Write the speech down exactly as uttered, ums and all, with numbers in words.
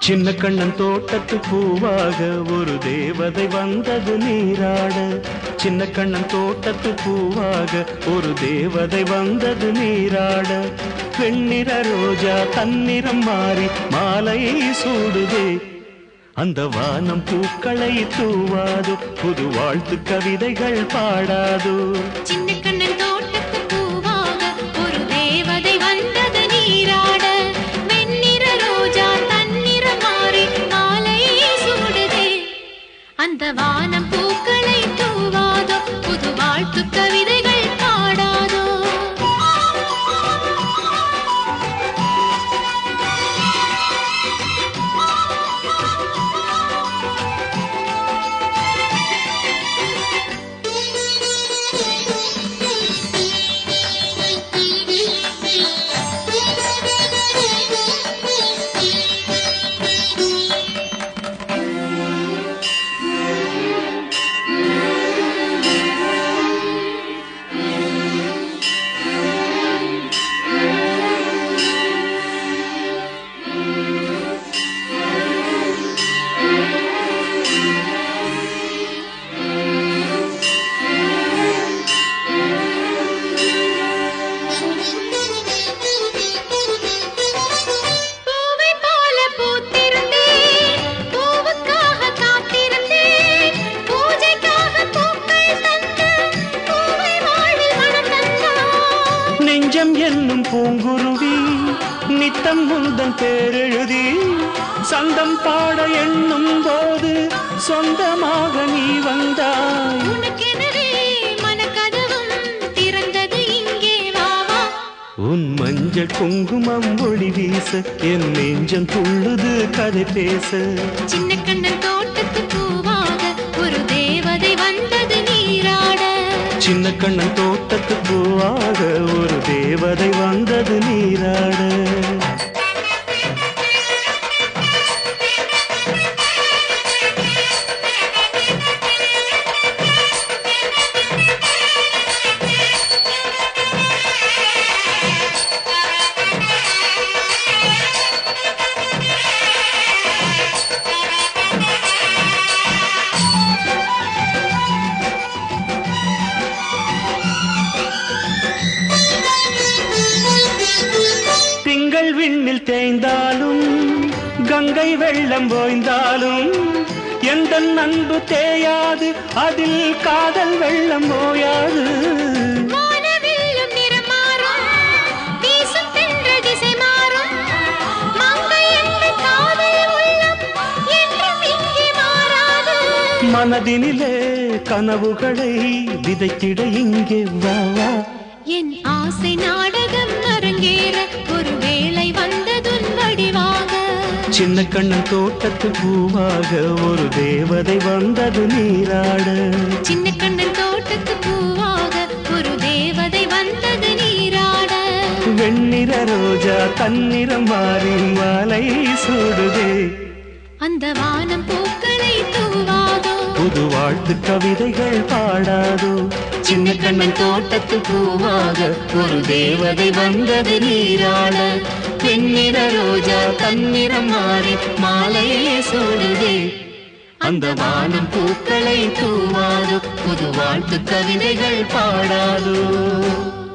சின்ன கண்ணன் தோட்டத்து பூவாக ஒரு தேவதை வந்தது நீராட. சின்ன கண்ணன் தோட்டத்து பூவாக ஒரு தேவதை வந்தது நீராட. வெண்ணிற ரோஜா தன்னிறம் மாறி மாலையை சூடுதே. அந்த வானம் பூக்களை தூவாதோ, புது வாழ்த்து கவிதைகள் பாடாதோ. சின்ன கண்ணன் தோட்டத்து பூவாக ஒரு தேவதை வந்தது நீராட. வெண்ணிற ரோஜா தன்னிறம் மாறி மாலையை சூடுதே. அந்த வானம் பூக்களை தூவாதோ, புது வாழ்த்து கவிதைகள் பாடாதோ. என்னும் பூங்குருவி நித்தம் முந்தன் பேரெழுதி சந்தம் பாட எண்ணும் போது சொந்தமாக நீ வந்தாய். உனக்கெனவே மனக்கதவும் திறந்தது, இங்கே வா வா. உன் மஞ்சள் குங்குமம் ஒளி வீச என் நெஞ்சம் துள்ளுது கதை பேச. சின்ன கண்ணன் தோட்டத்து பூவாக ஒரு தேவதை வந்தது நீராட. சின்ன கண்ணன் தோட்டத்து பூவாக ஒரு தேவதை வந்தது நீராட. திங்கள் விண்ணில் தேய்ந்தாலும் கங்கை வெள்ளம் ஓய்ந்தாலும் எந்த அன்பு தேயாது, அதில் காதல் வெள்ளம் ஓயாது. வானவில்லும் நிறம் மாறும், வீசும் தென்றல் திசை மாறும். மங்கை என்ற காதல் உள்ளம் என்றும் இங்கே மாறாது. மனதினிலே கனவுகளை விதைத்திட இங்கே வா வா. என் ஆசை நாடகம் அரங்கேற ஒரு வேளை வந்ததுன் வடிவாக. சின்ன கண்ணன் தோட்டத்து பூவாக ஒரு தேவதை வந்தது நீராட. சின்ன கண்ணன் தோட்டத்து பூவாக ஒரு தேவதை வந்தது நீராட. வெண்ணிற ரோஜா தன்னிறம் மாறி மாலை சூடுதே. அந்த வானம் பூக்களை தூவாதோ, புது வாழ்த்து கவிதைகள் பாடாதோ. சின்ன கண்ணன் தோட்டத்து பூவாக ஒரு தேவதை வந்தது நீராட. வெண்ணிற ரோஜா தன்னிறம் மாறி மாலையே சூடுதே. அந்த வானம் பூக்களை தூவாதோ, புது வாழ்த்து கவிதைகள் பாடாதோ.